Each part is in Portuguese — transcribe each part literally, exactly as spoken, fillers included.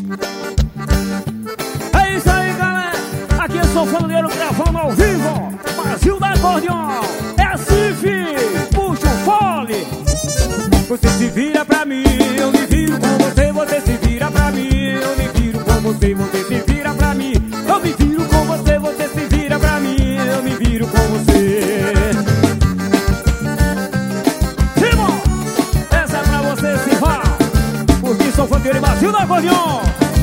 É isso aí, galera. Aqui eu sou o Fandeiro gravando ao vivo. Brasil da Acordeon. É assim, filho. Puxa o fole. Você se vira pra mim, eu me viro com você. Você se vira pra mim, eu me viro com você. Você se vira pra mim, eu me viro com você. Você se vira pra mim, eu me viro com você. Simão, essa é pra você, Simão, porque sou Fandeiro e Brasil da Acordeon.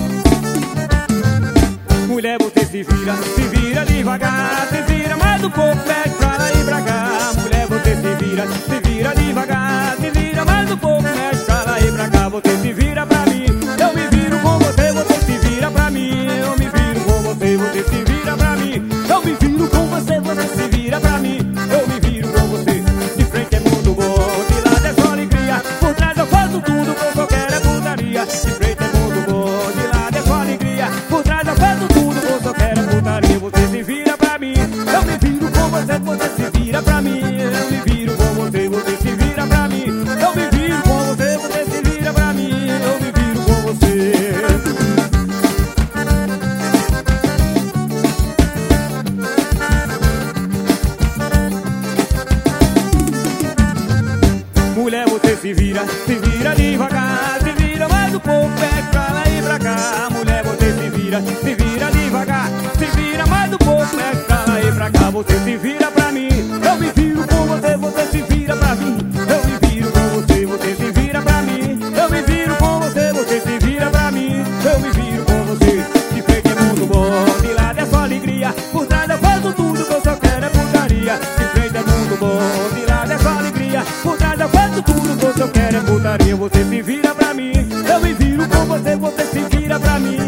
Mulher, você se vira, se vira devagar. Se vira mais um pouco, pede pra lá e pra cá. Mulher, você se vira, se vira devagar. Se vira mais um pouco, pede pra lá e pra cá. Você se vira pra mim, eu me viro com você. Você se vira pra mim, eu me viro com você. Você se vira pra mim, eu me viro com você. Você se vira pra mim, eu me viro com você. De frente é muito bom, de lado é só alegria. Por trás eu faço tudo, que eu só quero é putaria. De frente é muito bom, de lado é só alegria. Por trás eu faço tudo, que eu só quero é putaria. Você se vira pra mim, eu me viro com você. Você se vira pra mim, eu me viro com você. Você se vira pra mim, eu me viro com você. Você se vira pra mim, eu me viro com você. Mulher, você se vira, se vira devagar. Se vira mais um pouco, pede pra lá e pra cá. Mulher, você se vira, se vira devagar. Se vira mais um pouco, pede pra lá e pra cá. Você se vira pra mim, eu me viro com você. Você se vira pra mim, eu me viro com você. Você se vira pra mim, eu me viro com você. Você se vira pra mim, eu me viro com você. De frente é muito bom, de lado é só alegria. Por trás eu faço tudo, que eu só quero é putaria. De frente é muito bom, de lado é só alegria. Por trás eu faço tudo, que eu só quero é putaria. Você se vira pra mim, eu me viro com você. Você se vira pra mim,